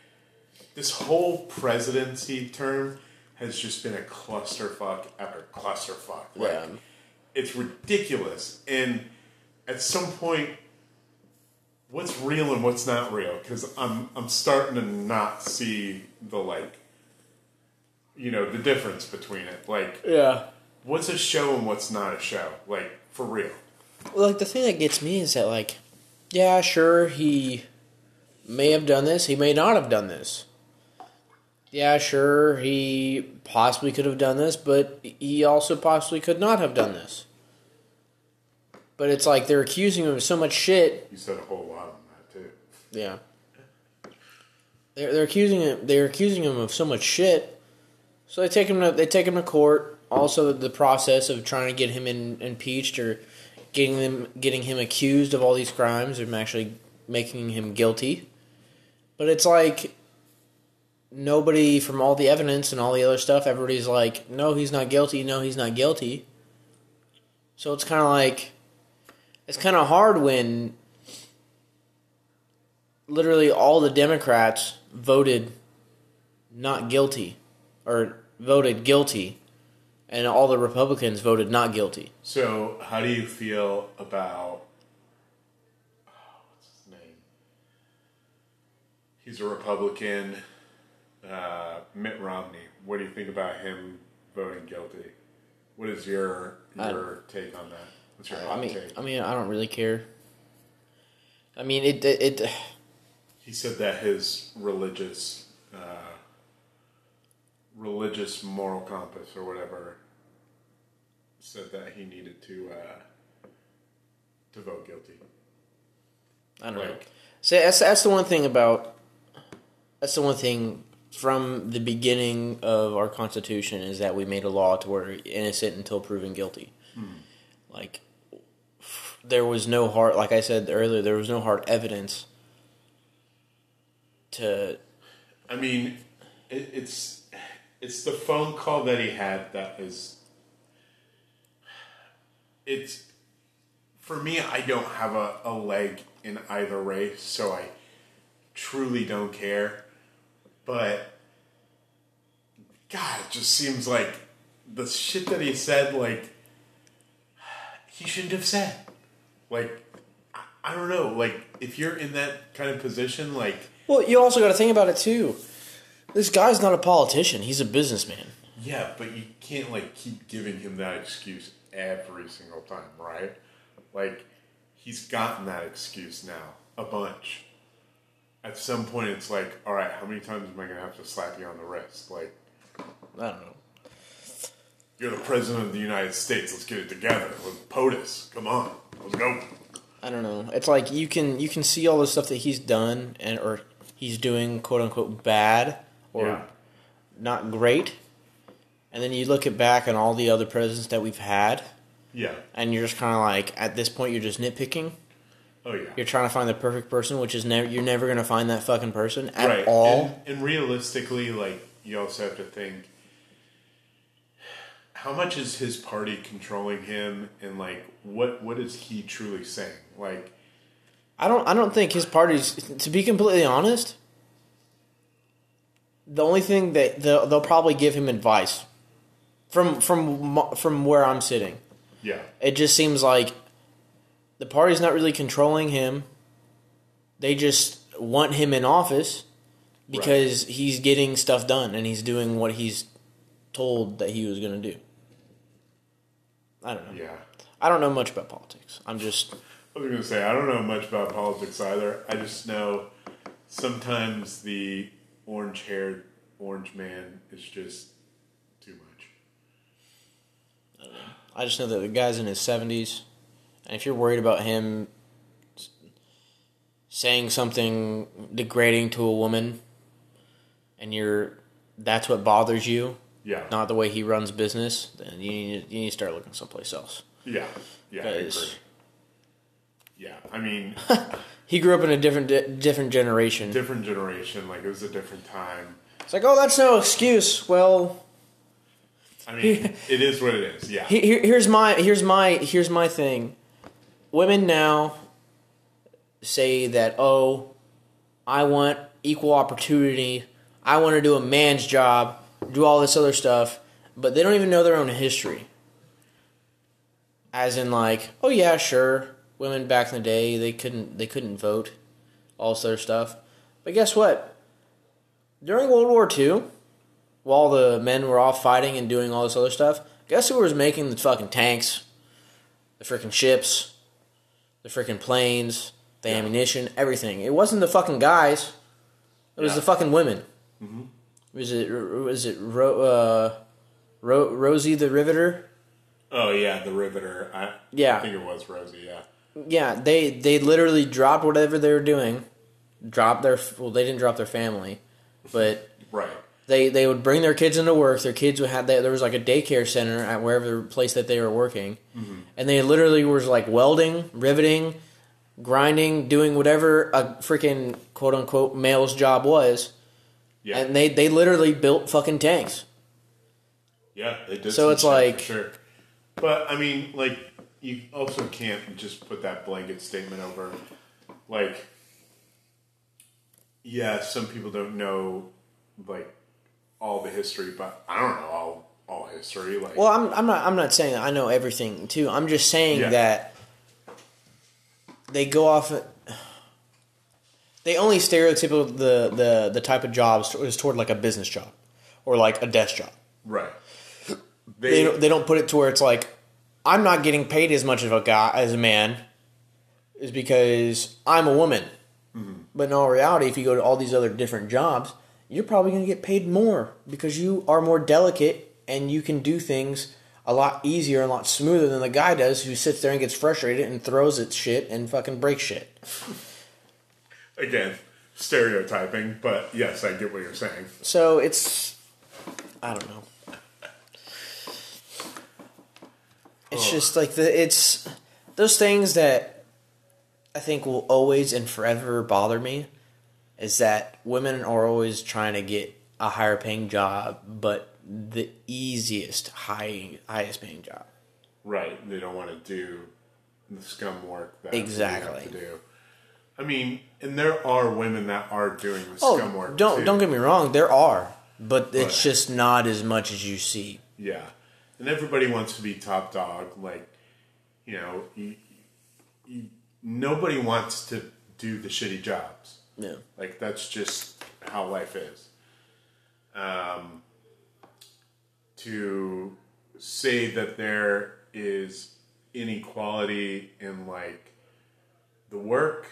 presidency term has just been a clusterfuck after clusterfuck. Like, Yeah. It's ridiculous. And at some point, what's real and what's not real? Because I'm starting to not see the the difference between it. Like, Yeah. what's a show and what's not a show? Like, for real. Well, like, the thing that gets me is that, like, yeah, sure, he may have done this, he may not have done this. Yeah, sure, he possibly could have done this, but he also possibly could not have done this. But it's like they're accusing him of so much shit. You said a whole lot on that, too. Yeah. They're accusing him of so much shit. So they take him to court. Also, the process of trying to get him impeached or getting him accused of all these crimes and actually making him guilty. But it's like nobody, from all the evidence and all the other stuff, everybody's like, no, he's not guilty. No, he's not guilty. So it's kind of like, it's kind of hard when literally all the Democrats voted not guilty or voted guilty, and all the Republicans voted not guilty. So, how do you feel about... what's his name? He's a Republican. Mitt Romney. What do you think about him voting guilty? What is your take on that? What's your hot take? I don't really care. I mean, it. He said that his religious moral compass or whatever said that he needed to vote guilty. I don't know. So that's the one thing about. That's the one thing from the beginning of our Constitution is that we made a law to where innocent until proven guilty. Like, there was no hard, like I said earlier, there was no hard evidence to. I mean, it's the phone call that he had that is. It's for me. I don't have a leg in either race, so I truly don't care. But God, it just seems like the shit that he said, like he shouldn't have said. Like I don't know. Like if you're in that kind of position, like. Well, you also got to think about it too. This guy's not a politician; he's a businessman. Yeah, but you can't like keep giving him that excuse every single time, right? Like he's gotten that excuse now a bunch. At some point, it's like, all right, how many times am I going to have to slap you on the wrist? Like, I don't know. You're the president of the United States. Let's get it together. POTUS, come on, let's go. I don't know. It's like you can see all the stuff that he's done or he's doing, quote unquote, bad or not great, and then you look back on all the other presidents that we've had. Yeah. And you're just kind of like, at this point, you're just nitpicking. Oh, yeah. You're trying to find the perfect person, which is you're never going to find that fucking person at all. And realistically, like, you also have to think, how much is his party controlling him, and like, what is he truly saying? Like, I don't think his party's, to be completely honest, the only thing that they'll probably give him advice from where I'm sitting. Yeah. It just seems like the party's not really controlling him. They just want him in office because he's getting stuff done and he's doing what he's told that he was going to do. I don't know. Yeah. I don't know much about politics. I was going to say, I don't know much about politics either. I just know sometimes the orange-haired orange man is just too much. I don't know. I just know that the guy's in his 70s. And if you're worried about him saying something degrading to a woman, and that's what bothers you, not the way he runs business, then you need to start looking someplace else. Yeah, I agree. Yeah, I mean, he grew up in a different generation. Different generation, like it was a different time. It's like, oh, that's no excuse. Well, I mean, it is what it is. Yeah. Here's my thing. Women now say that, oh, I want equal opportunity. I want to do a man's job, do all this other stuff, but they don't even know their own history. As in, like, oh yeah, sure, women back in the day they couldn't vote, all this other stuff. But guess what? During World War II, while the men were all fighting and doing all this other stuff, guess who was making the fucking tanks, the freaking ships, the freaking planes, the ammunition, everything? It wasn't the fucking guys. It was the fucking women. Mm-hmm. Was it Rosie the Riveter? Oh yeah, the Riveter. I think it was Rosie. Yeah. Yeah, they literally dropped whatever they were doing. They didn't drop their family, but right. They would bring their kids into work. Their kids would have there was like a daycare center at wherever place that they were working, and they literally was like welding, riveting, grinding, doing whatever a freaking quote unquote male's job was. Yeah. And they literally built fucking tanks. Yeah, they did. So it's like, for sure. But I mean, like, you also can't just put that blanket statement over. Like, yeah, some people don't know like all the history, but I don't know all history. Like, well, I'm not saying that I know everything too. I'm just saying that they go off. They only stereotypical the type of jobs is toward like a business job or like a desk job. Right. They don't put it to where it's like, I'm not getting paid as much of a guy as a man is because I'm a woman. Mm-hmm. But in all reality, if you go to all these other different jobs, you're probably going to get paid more because you are more delicate and you can do things a lot easier and a lot smoother than the guy does who sits there and gets frustrated and throws at shit and fucking breaks shit. Again, stereotyping, but yes, I get what you're saying. So it's, I don't know. It's just like it's those things that I think will always and forever bother me is that women are always trying to get a higher paying job, but the easiest, highest paying job. Right. They don't want to do the scum work that exactly they have to do. I mean, and there are women that are doing the scum work. Don't get me wrong, there are, but it's just not as much as you see. Yeah. And everybody wants to be top dog. Like, you know, nobody wants to do the shitty jobs. Yeah. Like, that's just how life is. To say that there is inequality in, like, the work,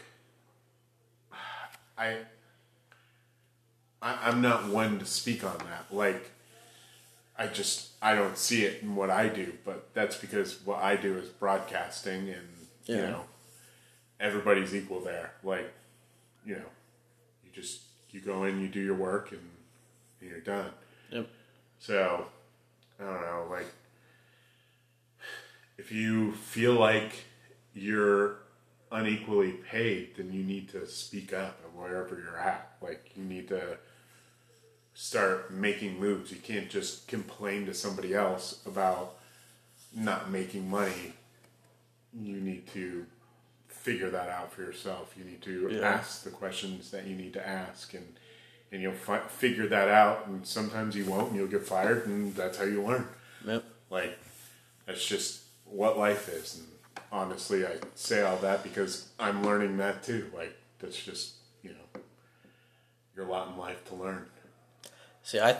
I'm not one to speak on that. Like, I don't see it in what I do, but that's because what I do is broadcasting and, you know, everybody's equal there. Like, you know, you go in, you do your work, and you're done. Yep. So, I don't know, like, if you feel like you're unequally paid, then you need to speak up wherever you're at. Like, you need to start making moves. You can't just complain to somebody else about not making money. You need to figure that out for yourself. You need to ask the questions that you need to ask, and you'll figure that out. And sometimes you won't, and you'll get fired, and that's how you learn. Yep. Like, that's just what life is. And honestly, I say all that because I'm learning that too. Like, that's just, you know, your lot in life to learn. See, I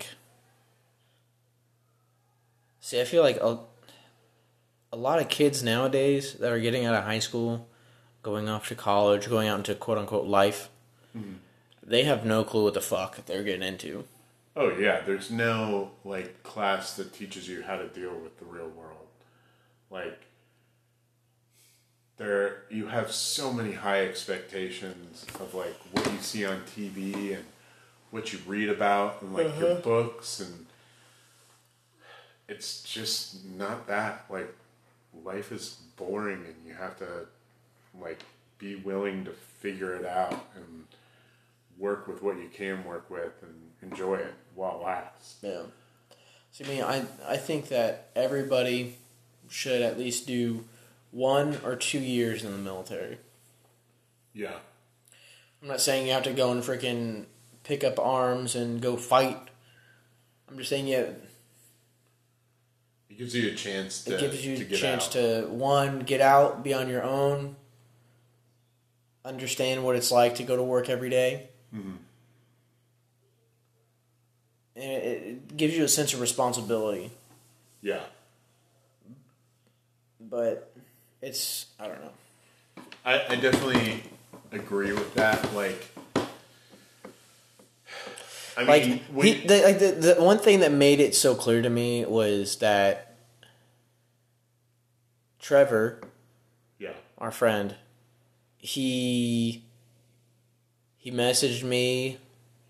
feel like a lot of kids nowadays that are getting out of high school, going off to college, going out into quote-unquote life, they have no clue what the fuck they're getting into. Oh, yeah. There's no, like, class that teaches you how to deal with the real world. Like, you have so many high expectations of, like, what you see on TV and what you read about and, like, your books, and it's just not that. Like, life is boring, and you have to, like, be willing to figure it out and work with what you can work with and enjoy it while it lasts. Yeah. See, I think that everybody should at least do 1 or 2 years in the military. Yeah. I'm not saying you have to go and freaking pick up arms and go fight. I'm just saying it gives you a chance to it gives you to a get chance out. to, 1, get out, be on your own, understand what it's like to go to work every day. Mm-hmm. And it gives you a sense of responsibility. Yeah. But it's, I don't know. I definitely agree with that. Like, I mean, the one thing that made it so clear to me was that Trevor, our friend, he messaged me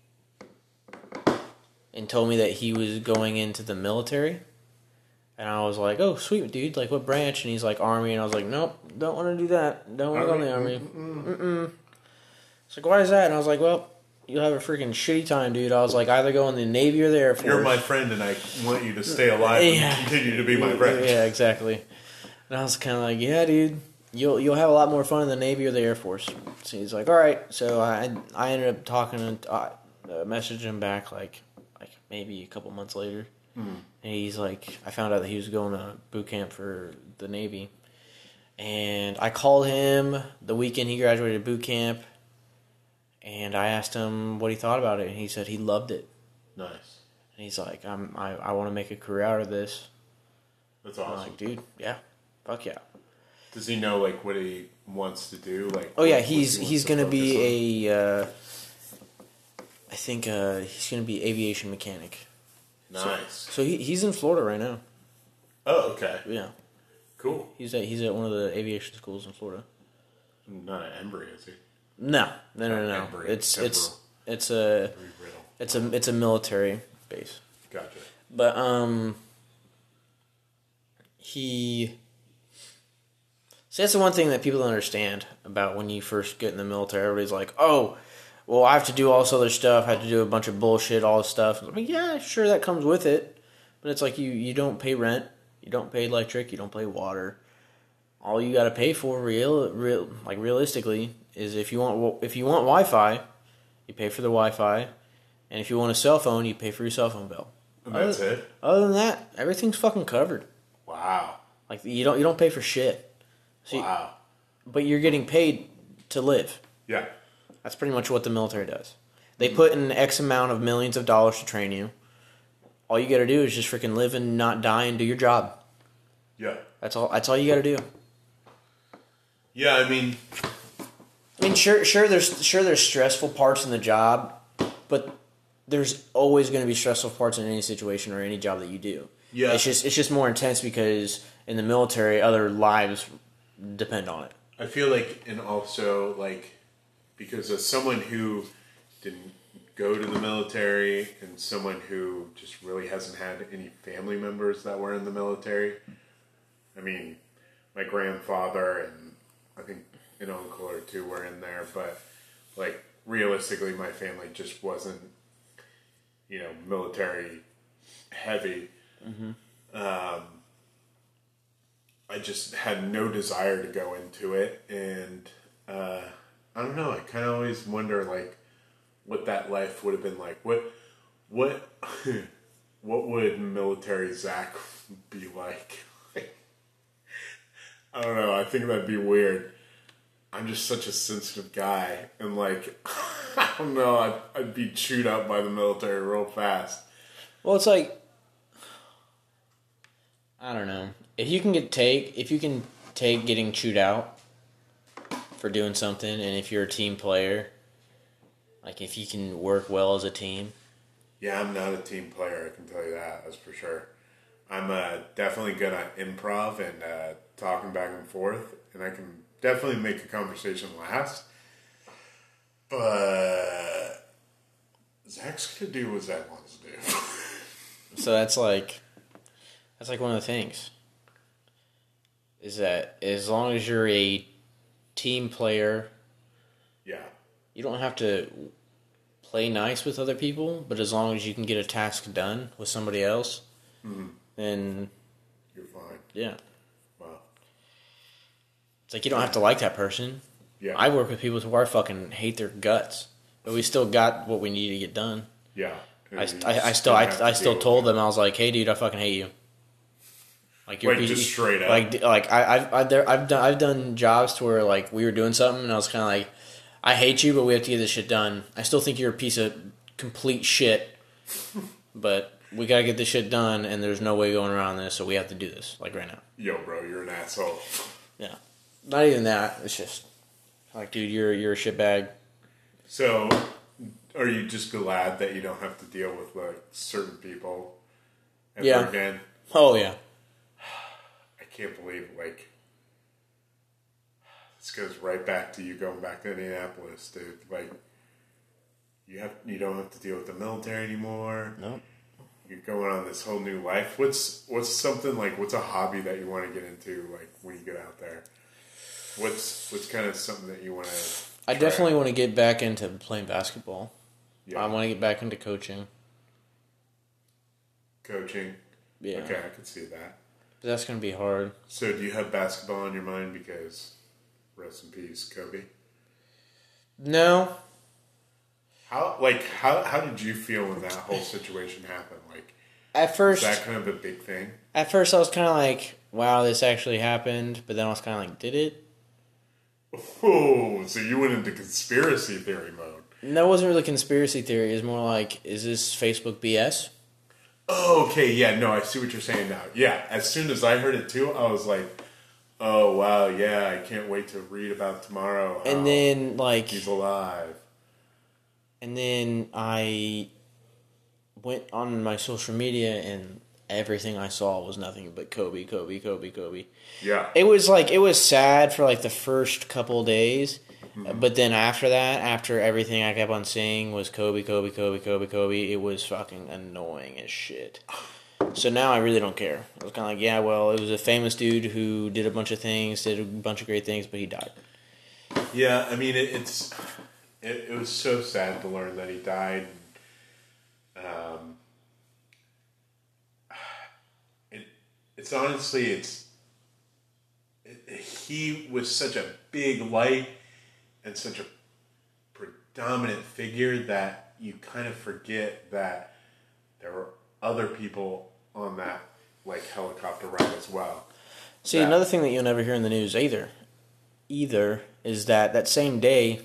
and told me that he was going into the military. And I was like, oh, sweet, dude. Like, what branch? And he's like, Army. And I was like, nope, don't want to do that. Don't want to go in the Army. Mm-mm. It's like, why is that? And I was like, well, you'll have a freaking shitty time, dude. I was like, either go in the Navy or the Air Force. You're my friend, and I want you to stay alive and continue to be my friend. Yeah, exactly. And I was kind of like, yeah, dude, you'll have a lot more fun in the Navy or the Air Force. So he's like, all right. So I ended up talking and messaging him back like maybe a couple months later. And he's like, I found out that he was going to boot camp for the Navy. And I called him the weekend he graduated boot camp. And I asked him what he thought about it, and he said he loved it. Nice. And he's like, I want to make a career out of this. That's I'm awesome. like, dude, yeah, fuck yeah. Does he know like what he wants to do? Like, Oh yeah, what he he's wants to gonna focus be a. I think he's gonna be aviation mechanic. on? Nice. So he's in Florida right now. Oh, okay. Yeah, Cool. he's at one of the aviation schools in Florida. Not an Embry, is he? No. Embry, It's Temporal. it's a Embry Riddle. it's a military base. Gotcha. But he. See, that's the one thing that people don't understand about when you first get in the military. Everybody's like, "Oh, well, I have to do all this other stuff. I have to do a bunch of bullshit, all this stuff." I mean, yeah, sure, that comes with it, but it's like you don't pay rent, you don't pay electric, you don't pay water. All you got to pay for realistically is if you want Wi-Fi, you pay for the Wi-Fi, and if you want a cell phone, you pay for your cell phone bill. And that's it? Other than that, everything's fucking covered. Wow. Like you don't pay for shit. So Wow. but you're getting paid to live. Yeah. That's pretty much what the military does. They put in X amount of millions of dollars to train you. All you got to do is just freaking live and not die and do your job. Yeah. That's all you got to do. Yeah, I mean, Sure there's stressful parts in the job, but there's always going to be stressful parts in any situation or any job that you do. Yeah. It's just more intense because in the military other lives depend on it. I feel like, and also, like, because as someone who didn't go to the military and someone who just really hasn't had any family members that were in the military, I mean, my grandfather and I think an uncle or two were in there, but, like, realistically, my family just wasn't, military heavy. Mm-hmm. I just had no desire to go into it, and I don't know. I kind of always wonder, like, what that life would have been like. What would military Zach be like? I don't know. I think that'd be weird. I'm just such a sensitive guy, and like, I don't know. I'd be chewed up by the military real fast. Well, it's like, I don't know. If you can take getting chewed out for doing something, and if you're a team player, like if you can work well as a team. Yeah, I'm not a team player, I can tell you that, that's for sure. I'm definitely good at improv and talking back and forth, and I can definitely make a conversation last. But Zach's going to do what Zach wants to do. So that's like one of the things. Is that as long as you're a team player, Yeah. you don't have to play nice with other people, but as long as you can get a task done with somebody else, then You're fine. yeah. Wow. It's like you don't have to like that person. Yeah. I work with people who I fucking hate their guts, but we still got what we need to get done. Yeah. I still told them, I was like, hey dude, I fucking hate you. Like you're just straight up. Like I've done jobs to where like we were doing something and I was kind of like, I hate you, but we have to get this shit done. I still think you're a piece of complete shit, but we gotta get this shit done, and there's no way going around this, so we have to do this like right now. Yo, bro, you're an asshole. Yeah, not even that. It's just like, dude, you're a shitbag. So, are you just glad that you don't have to deal with like certain people ever again? Oh yeah. I can't believe like this goes right back to you going back to Indianapolis, dude. Like you don't have to deal with the military anymore. Nope. You're going on this whole new life. What's something like? What's a hobby that you want to get into? Like when you get out there, what's kind of something that you want to? I definitely want to get back into playing basketball. Yeah. I want to get back into coaching. Coaching. Yeah. Okay, I can see that. But that's going to be hard. So, do you have basketball on your mind? Because rest in peace, Kobe. No. How did you feel when that whole situation happened? Like, At first, was that kind of a big thing? At first, I was kind of like, wow, this actually happened. But then I was kind of like, did it? Oh, so you went into conspiracy theory mode. that wasn't really conspiracy theory. It was more like, is this Facebook BS? Oh, okay, yeah, no, I see what you're saying now. Yeah, as soon as I heard it too, I was like, oh, wow, yeah, I can't wait to read about tomorrow. How And then, like... he's alive. And then I went on my social media and everything I saw was nothing but Kobe, Kobe, Kobe, Kobe. Yeah. It was sad for like the first couple of days, but then after that, after everything I kept on seeing was Kobe, Kobe, Kobe, Kobe, Kobe, it was fucking annoying as shit. So now I really don't care. I was kind of like, yeah, well, it was a famous dude who did a bunch of things, did a bunch of great things, but he died. Yeah, I mean, it was so sad to learn that he died. It's honestly, he was such a big light and such a predominant figure that you kind of forget that there were other people on that like helicopter ride as well. See, another thing that you'll never hear in the news either is that same day,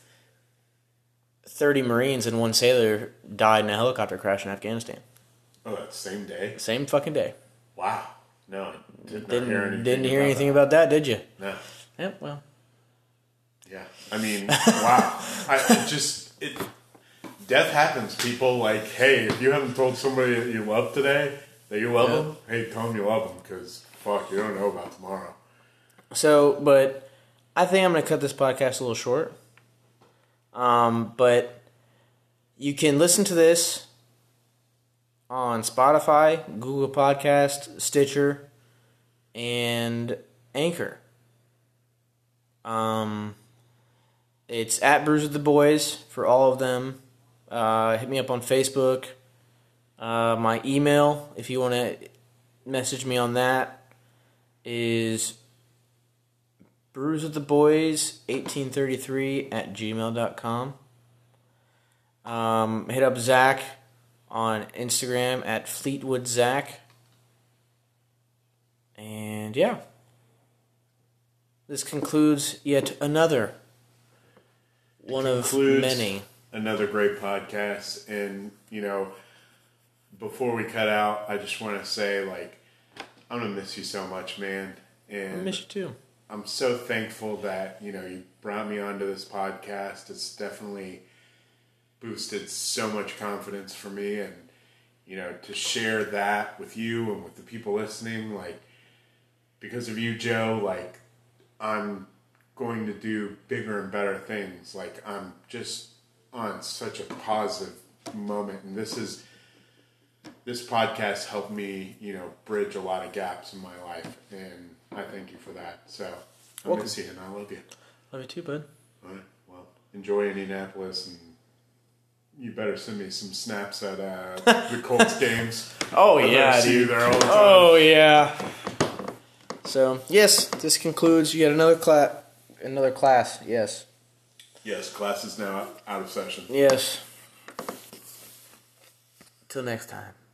30 Marines and one sailor died in a helicopter crash in Afghanistan. Oh, that same day? Same fucking day. Wow. No, didn't hear anything about that, did you? No. Yep, well. Yeah. I mean, wow. Death happens, people. Like, hey, if you haven't told somebody that you love today, that you love them, hey, tell them you love them, because, fuck, you don't know about tomorrow. So, but I think I'm going to cut this podcast a little short. But you can listen to this on Spotify, Google Podcast, Stitcher, and Anchor. It's at Brews with the Boys for all of them. Hit me up on Facebook. My email, if you want to message me on that, is brewswiththeboys1833@gmail.com. Hit up Zach on Instagram at FleetwoodZach. And yeah. This concludes yet another one of many. Another great podcast. And, before we cut out, I just want to say, like, I'm going to miss you so much, man. And I miss you too. I'm so thankful that, you brought me onto this podcast. It's definitely boosted so much confidence for me, and to share that with you and with the people listening, like, because of you, Joe, like, I'm going to do bigger and better things. Like, I'm just on such a positive moment, and this podcast helped me, bridge a lot of gaps in my life, and I thank you for that. So I miss you, and I love you. Love you too, bud. All right, well, enjoy Indianapolis, and you better send me some snaps at the Colts games. Oh, I see you there all the time. Oh, yeah. So, yes, this concludes yet another class, yes. Yes, class is now out of session. Yes. Till next time.